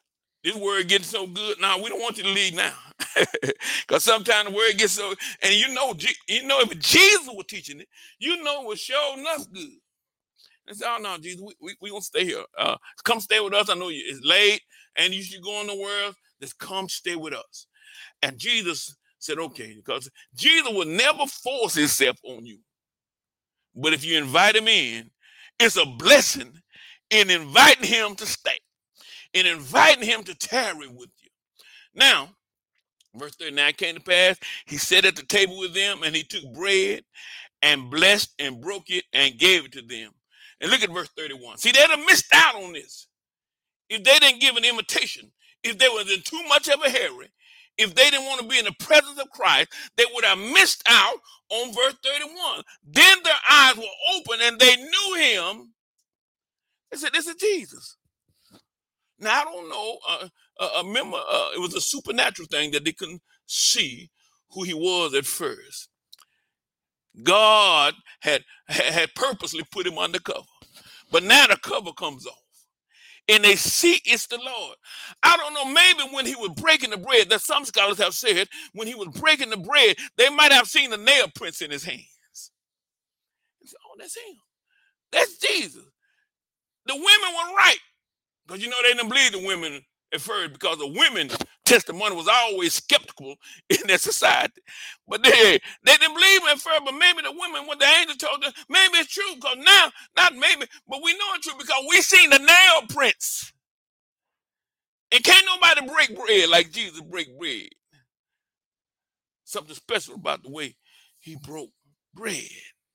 This word getting so good now. We don't want you to leave now, because sometimes the word gets so. And if Jesus was teaching it, it was sure enough good. And say, "Oh no, Jesus, we gonna stay here. Come stay with us. I know it's late, and you should go in the world. Just come stay with us." And Jesus said, "Okay," because Jesus will never force himself on you. But if you invite him in, it's a blessing in inviting him to stay, in inviting him to tarry with you. Now, verse 39 came to pass, he sat at the table with them, and he took bread and blessed and broke it and gave it to them. And look at verse 31. See, they'd have missed out on this if they didn't give an invitation, if they was in too much of a hurry, if they didn't want to be in the presence of Christ, they would have missed out on verse 31. Then their eyes were open and they knew him. They said, "This is Jesus." Now, I don't know. Remember, it was a supernatural thing that they couldn't see who he was at first. God had purposely put him under cover. But now the cover comes off. And they see it's the Lord. I don't know, maybe when he was breaking the bread, that some scholars have said, when he was breaking the bread, they might have seen the nail prints in his hands. Said, "Oh, that's him. That's Jesus." The women were right. Because they didn't believe the women at first, because the women's testimony was always skeptical in their society. But they didn't believe him at first, but maybe the women, when the angel told them, maybe it's true, because now, not maybe, but we know it's true because we seen the nail prints. And can't nobody break bread like Jesus break bread. Something special about the way he broke bread.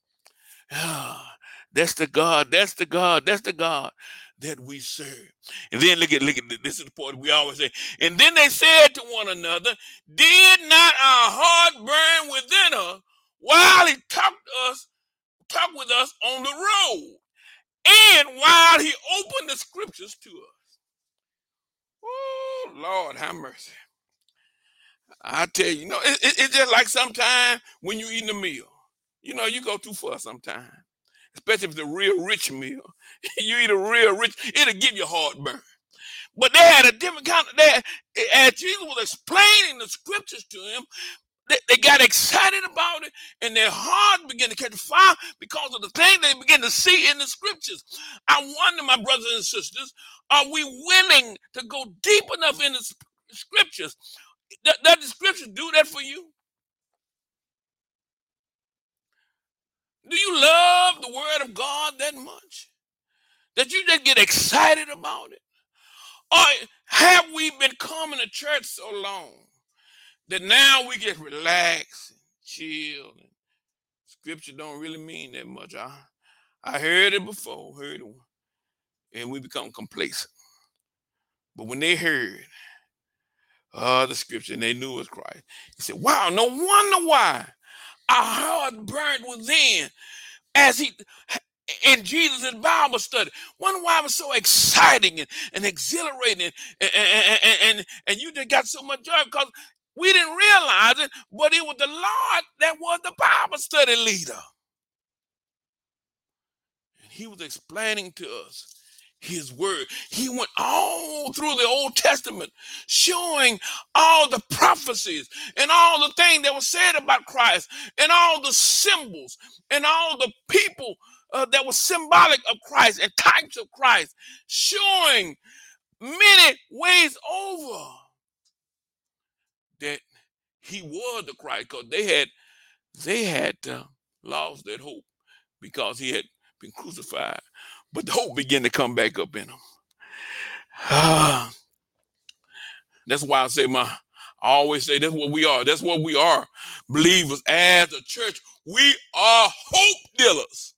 That's the God that we serve. And then look at this is the point we always say. And then they said to one another, "Did not our heart burn within us while he talked with us on the road, and while he opened the scriptures to us?" Oh, Lord, have mercy. I tell you, it's just like sometimes when you eating a meal, you go too far sometimes. Especially if it's a real rich meal. You eat a real rich, it'll give you heartburn. But they had a different kind of, as Jesus was explaining the scriptures to him, they got excited about it, and their heart began to catch fire because of the thing they began to see in the scriptures. I wonder, my brothers and sisters, are we willing to go deep enough in the scriptures? Does the scriptures do that for you? Do you love the word of God that much that you just get excited about it? Or have we been coming to church so long that now we get relaxed and chill, and scripture don't really mean that much? I heard it before, and we become complacent. But when they heard the scripture and they knew it was Christ, he said, "Wow, no wonder why our heart burned within as he in Jesus' Bible study. Wonder why it was so exciting and exhilarating, and you just got so much joy, because we didn't realize it, but it was the Lord that was the Bible study leader. And he was explaining to us his word. He went all through the Old Testament, showing all the prophecies and all the things that were said about Christ, and all the symbols and all the people that were symbolic of Christ and types of Christ, showing many ways over that he was the Christ, because they had lost that hope because he had been crucified. But the hope began to come back up in them. That's why I always say that's what we are. That's what we are, believers. As a church, we are hope dealers.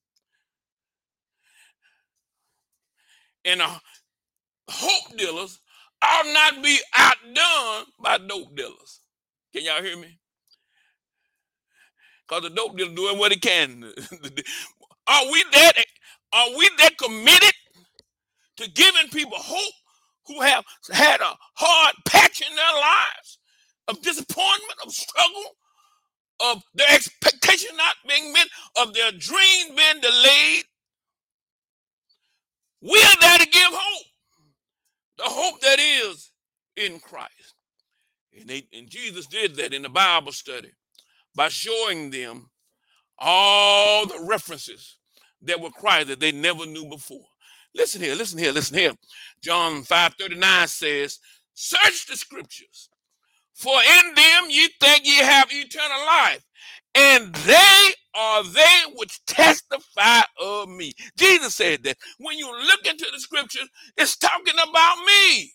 And hope dealers ought not be outdone by dope dealers. Can y'all hear me? Because the dope dealer doing what he can. Are we that committed to giving people hope who have had a hard patch in their lives of disappointment, of struggle, of their expectation not being met, of their dreams being delayed? We are there to give hope. The hope that is in Christ. And Jesus did that in the Bible study by showing them all the references that were Christ that they never knew before. Listen here, listen here, listen here. John 5:39 says, search the scriptures, for in them you think ye have eternal life, and they are they which testify of me. Jesus said that. When you look into the scriptures, it's talking about me.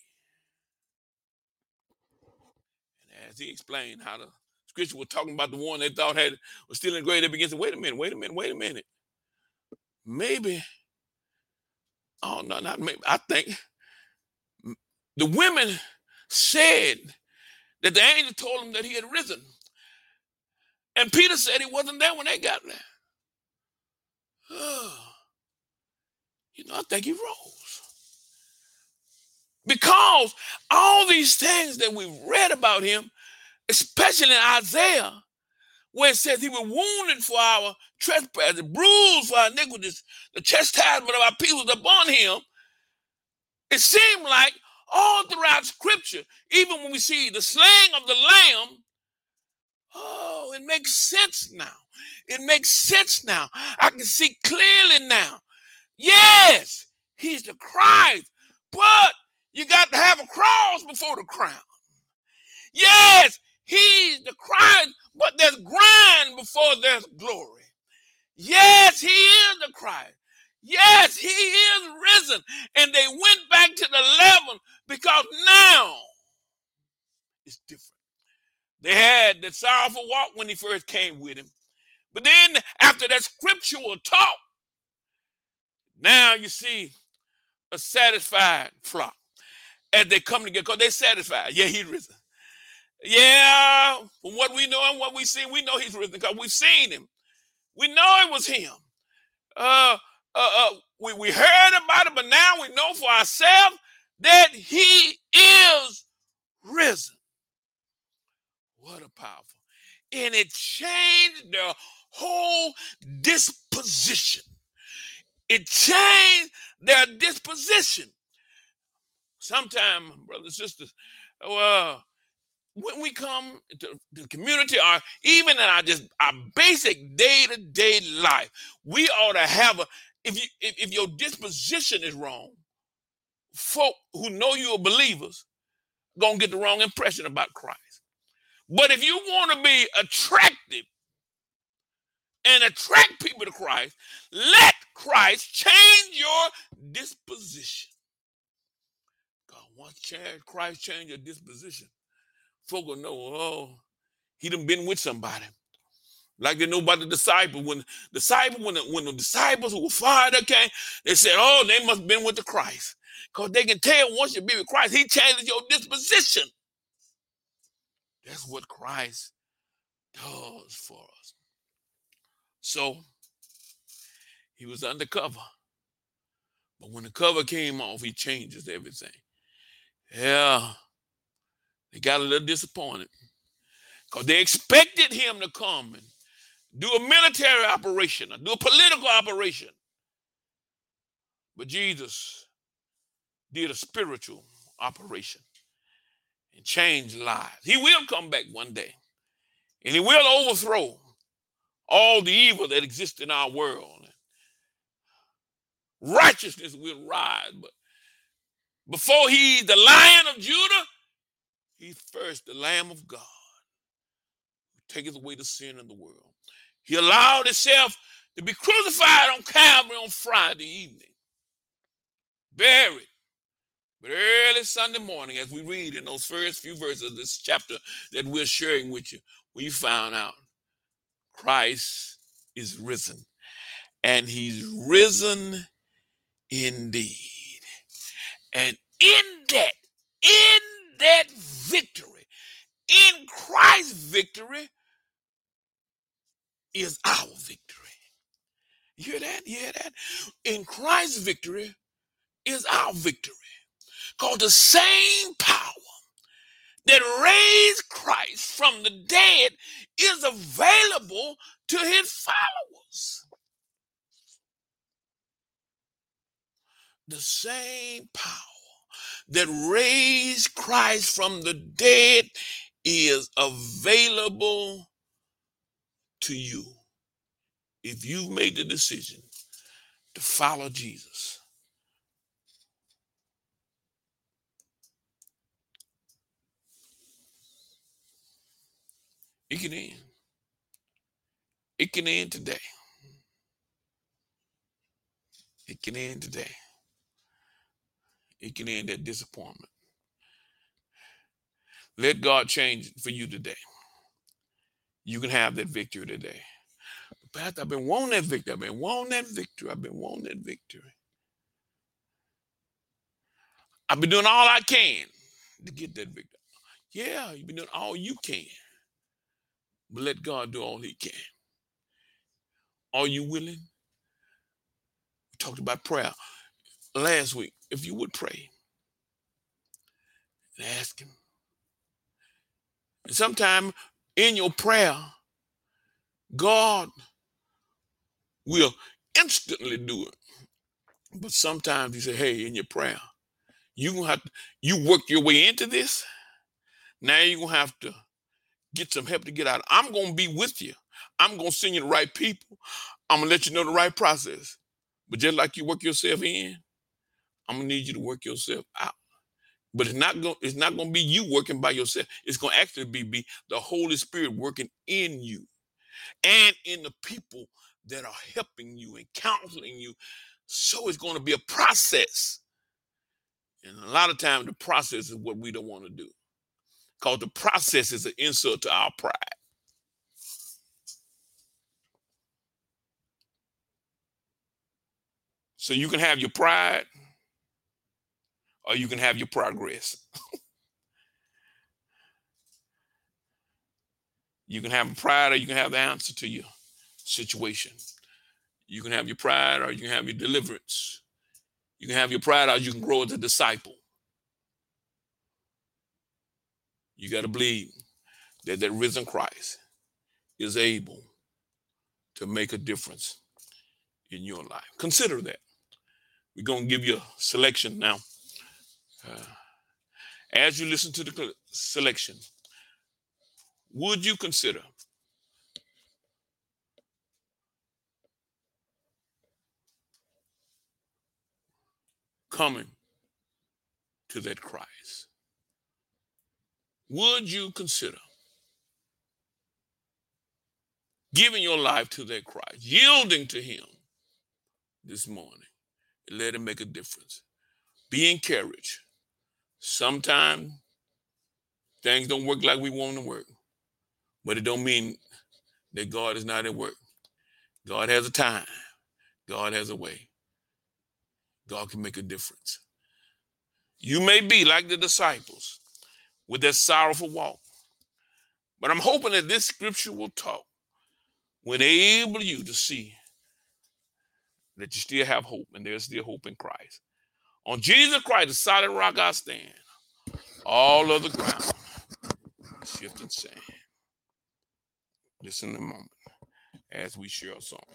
And as he explained how the scripture was talking about the one they thought was still in grade, they began to say, wait a minute. Maybe, oh no, not maybe. I think the women said that the angel told them that he had risen. And Peter said he wasn't there when they got there. I think he rose. Because all these things that we've read about him, especially in Isaiah, where it says he was wounded for our trespasses, bruised for our iniquities, the chastisement of our peace was upon him. It seemed like all throughout Scripture, even when we see the slaying of the Lamb, it makes sense now. It makes sense now. I can see clearly now. Yes, he's the Christ, but you got to have a cross before the crown. Yes, he's the Christ, but there's grind before there's glory. Yes, he is the Christ. Yes, he is risen. And they went back to the 11 because now it's different. They had the sorrowful walk when he first came with him. But then after that scriptural talk, now you see a satisfied flock as they come together because they're satisfied. Yeah, he's risen. Yeah, from what we know and what we see, we know he's risen because we've seen him. We know it was him. We heard about it, but now we know for ourselves that he is risen. What a powerful. And it changed their whole disposition. It changed their disposition. Sometimes, brothers and sisters, when we come to the community or even in our basic day-to-day life, we ought to have if your disposition is wrong, folk who know you are believers gonna get the wrong impression about Christ. But if you want to be attractive and attract people to Christ, let Christ change your disposition. God, once Christ change your disposition, folk will know, he done been with somebody. Like they know about the disciples. When the disciples who were fired up came, they said, they must have been with the Christ. Because they can tell once you be with Christ, he changes your disposition. That's what Christ does for us. So he was undercover. But when the cover came off, he changes everything. Yeah. They got a little disappointed. Because they expected him to come and do a military operation or do a political operation. But Jesus did a spiritual operation and changed lives. He will come back one day. And he will overthrow all the evil that exists in our world. Righteousness will rise. But before he's the Lion of Judah, he's first the Lamb of God, who taketh away the sin of the world. He allowed himself to be crucified on Calvary on Friday evening, buried. But early Sunday morning, as we read in those first few verses of this chapter that we're sharing with you, we found out Christ is risen. And he's risen indeed. And in that victory, in Christ's victory, is our victory. You hear that? You hear that? In Christ's victory is our victory. Because the same power that raised Christ from the dead is available to his followers. The same power that raised Christ from the dead is available to you if you've made the decision to follow Jesus. It can end. It can end today. It can end today. It can end that disappointment. Let God change it for you today. You can have that victory today. Pastor, I've been wanting that victory. I've been wanting that victory. I've been wanting that victory. I've been doing all I can to get that victory. Yeah, you've been doing all you can. But let God do all he can. Are you willing? We talked about prayer last week. If you would pray and ask him. And sometime in your prayer, God will instantly do it. But sometimes he say, hey, in your prayer, you work your way into this. Now you're gonna have to get some help to get out. I'm gonna be with you. I'm gonna send you the right people. I'm gonna let you know the right process. But just like you work yourself in, I'm gonna need you to work yourself out. But it's not gonna be you working by yourself. It's gonna actually be the Holy Spirit working in you and in the people that are helping you and counseling you. So it's gonna be a process. And a lot of times the process is what we don't want to do. Because the process is an insult to our pride. So you can have your pride or you can have your progress. You can have pride or you can have the answer to your situation. You can have your pride or you can have your deliverance. You can have your pride or you can grow as a disciple. You got to believe that that risen Christ is able to make a difference in your life. Consider that. We're going to give you a selection now. As you listen to the selection, would you consider coming to that Christ? Would you consider giving your life to that Christ, yielding to him this morning, and let him make a difference? Be encouraged. Sometimes things don't work like we want them to work, but it don't mean that God is not at work. God has a time. God has a way. God can make a difference. You may be like the disciples with that sorrowful walk, but I'm hoping that this scripture will enable you to see that you still have hope and there's still hope in Christ. On Jesus Christ, the solid rock I stand. All of the ground shifting sand. Listen a moment as we share a song.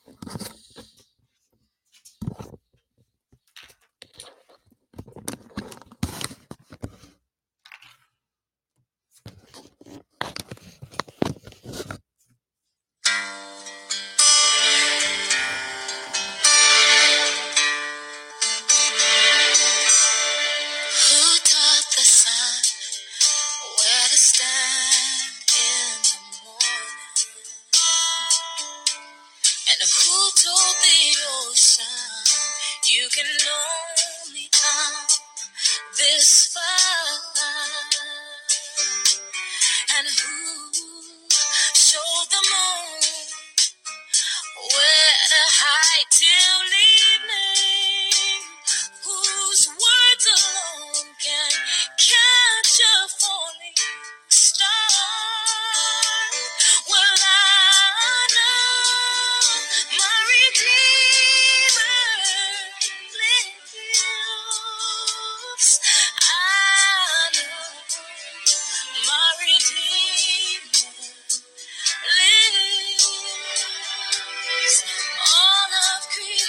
Who taught the sun where to stand in the morning? And who told the ocean you can only come this far? And who showed the moon where to hide till evening? Whose words alone can catch a falling star? Well, I know my Redeemer lives. I know my Redeemer lives. All of creation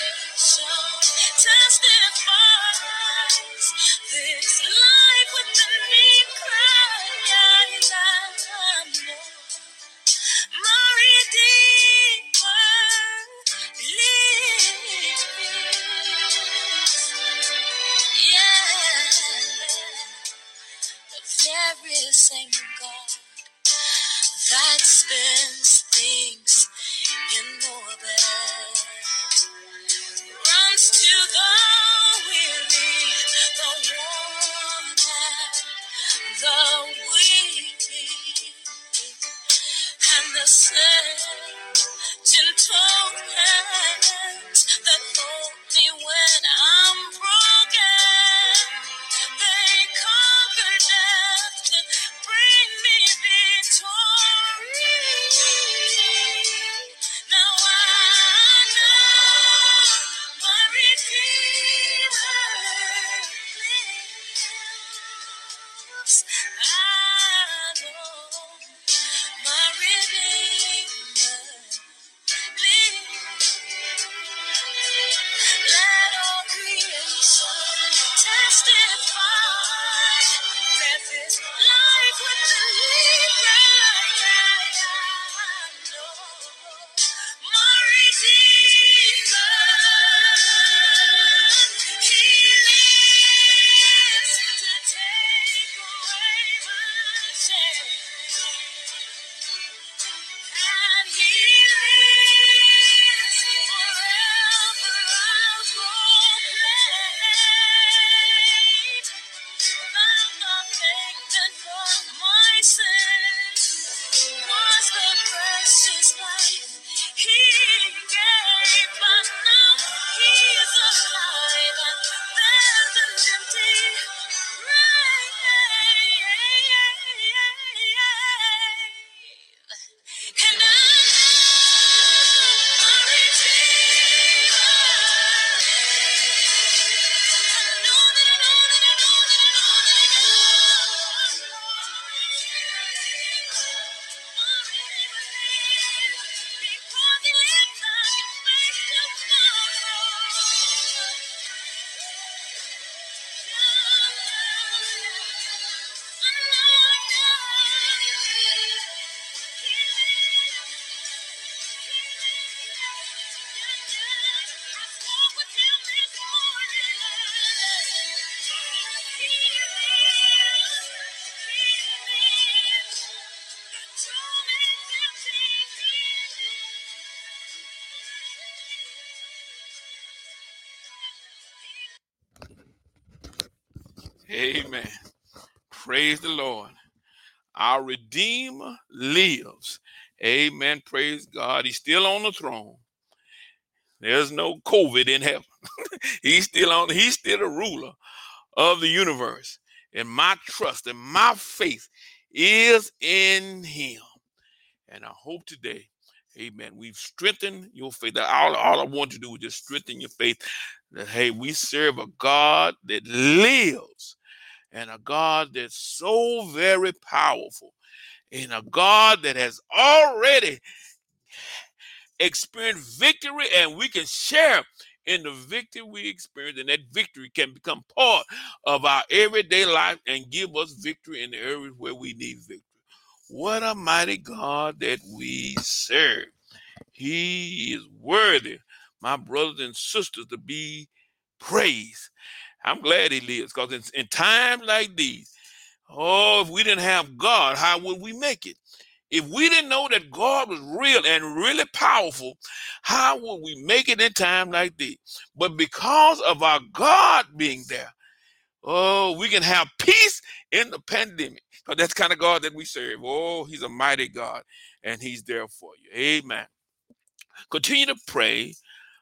Amen. Praise the Lord. Our Redeemer lives. Amen. Praise God. He's still on the throne. There's no COVID in heaven. He's still the ruler of the universe. And my trust and my faith is in him. And I hope today, amen, we've strengthened your faith. All I want to do is just strengthen your faith that, hey, we serve a God that lives and a God that's so very powerful and a God that has already experienced victory, and we can share in the victory we experience, and that victory can become part of our everyday life and give us victory in the areas where we need victory. What a mighty God that we serve. He is worthy, my brothers and sisters, to be praised. I'm glad he lives, because in times like these, oh, if we didn't have God, how would we make it? If we didn't know that God was real and really powerful, how would we make it in time like this? But because of our God being there, oh, we can have peace in the pandemic. Because that's the kind of God that we serve. Oh, he's a mighty God, and he's there for you. Amen. Continue to pray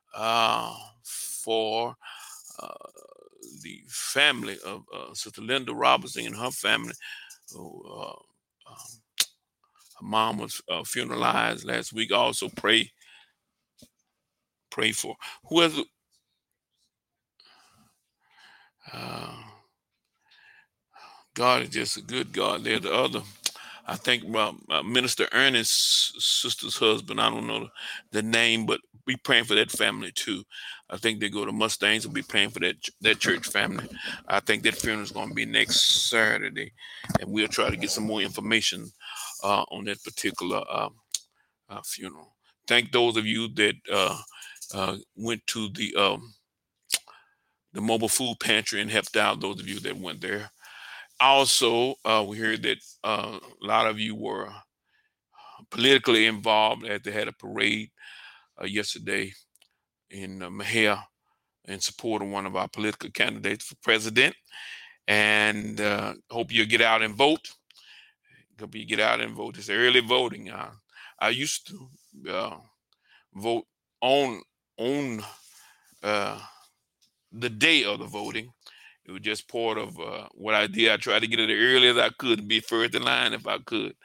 for the family of Sister Linda Robinson and her family. Who, her mom was funeralized last week. Also pray for whoever. God is just a good God. There's the other, I think, Minister Ernest's sister's husband. I don't know the name, but be praying for that family too. I think they go to Mustangs and be praying for that church family. I think that funeral is going to be next Saturday, and we'll try to get some more information on that particular funeral. Thank those of you that went to the mobile food pantry and helped out. Those of you that went there. Also, we heard that a lot of you were politically involved as they had a parade yesterday in Mahia in support of one of our political candidates for president. And hope you get out and vote. Hope you get out and vote. It's early voting. I used to vote on the day of the voting. It was just part of what I did. I tried to get it as early as I could and be first in line if I could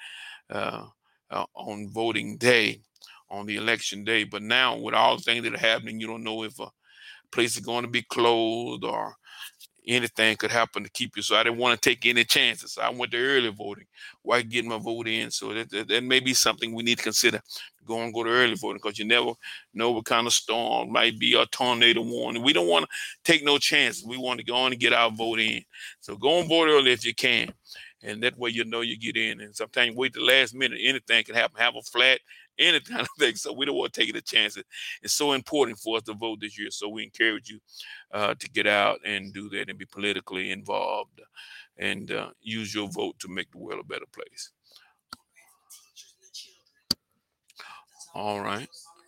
on voting day, on the election day. But now with all the things that are happening, you don't know if a place is going to be closed or anything could happen to keep you. So I didn't want to take any chances. So I went to early voting where I could get my vote in. So that may be something we need to consider. Go to early voting, because you never know what kind of storm might be, a tornado warning. We don't want to take no chances. We want to go on and get our vote in. So go and vote early if you can. And that way you know you get in. And sometimes you wait the last minute, anything can happen, have a flat, any kind of thing. So we don't want to take the chances. It's so important for us to vote this year. So we encourage you to get out and do that and be politically involved and use your vote to make the world a better place. All right.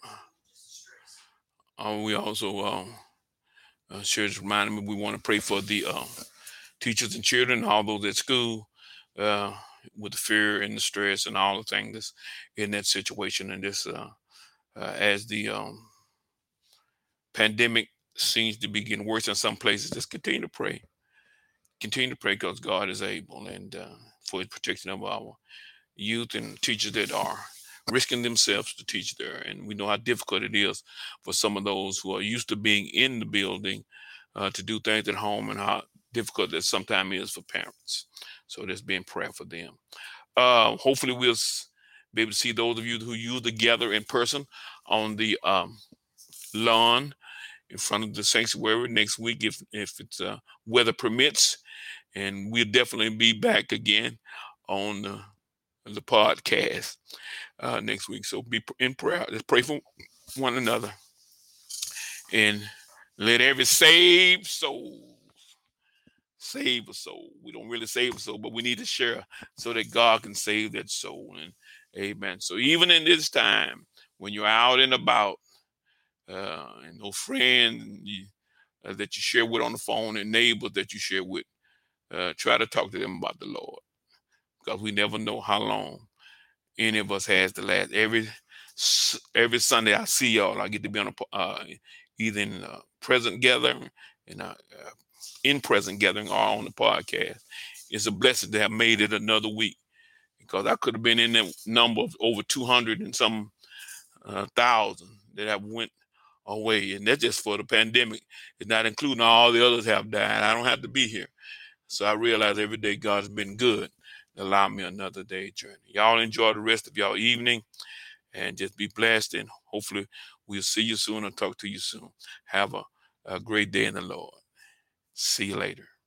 We also, Sherry's reminded me, we want to pray for the teachers and children, all those at school, with the fear and the stress and all the things that's in that situation. And this, as the pandemic seems to be getting worse in some places, just continue to pray. Continue to pray, because God is able, and for his protection of our youth and teachers that are risking themselves to teach there. And we know how difficult it is for some of those who are used to being in the building to do things at home, and how difficult that sometimes is for parents. So there's been prayer for them. Hopefully we'll be able to see those of you who usually gather in person on the lawn in front of the sanctuary next week, if it's weather permits. And we'll definitely be back again on the podcast next week. So be in prayer. Let's pray for one another, and let every saved soul save a soul. We don't really save a soul, but we need to share so that God can save that soul. And amen. So even in this time, when you're out and about, and no friend that you share with on the phone, and neighbors that you share with, try to talk to them about the Lord, because we never know how long any of us has to last. Every Sunday I see y'all, I get to be on either in present gathering and in present gathering or on the podcast. It's a blessing to have made it another week, because I could have been in that number of over 200 and some thousand that have went away, and that's just for the pandemic. It's not including all the others have died. I don't have to be here. So I realize every day God's been good to allow me another day journey. Y'all enjoy the rest of y'all evening and just be blessed. And hopefully we'll see you soon or talk to you soon. Have a great day in the Lord. See you later.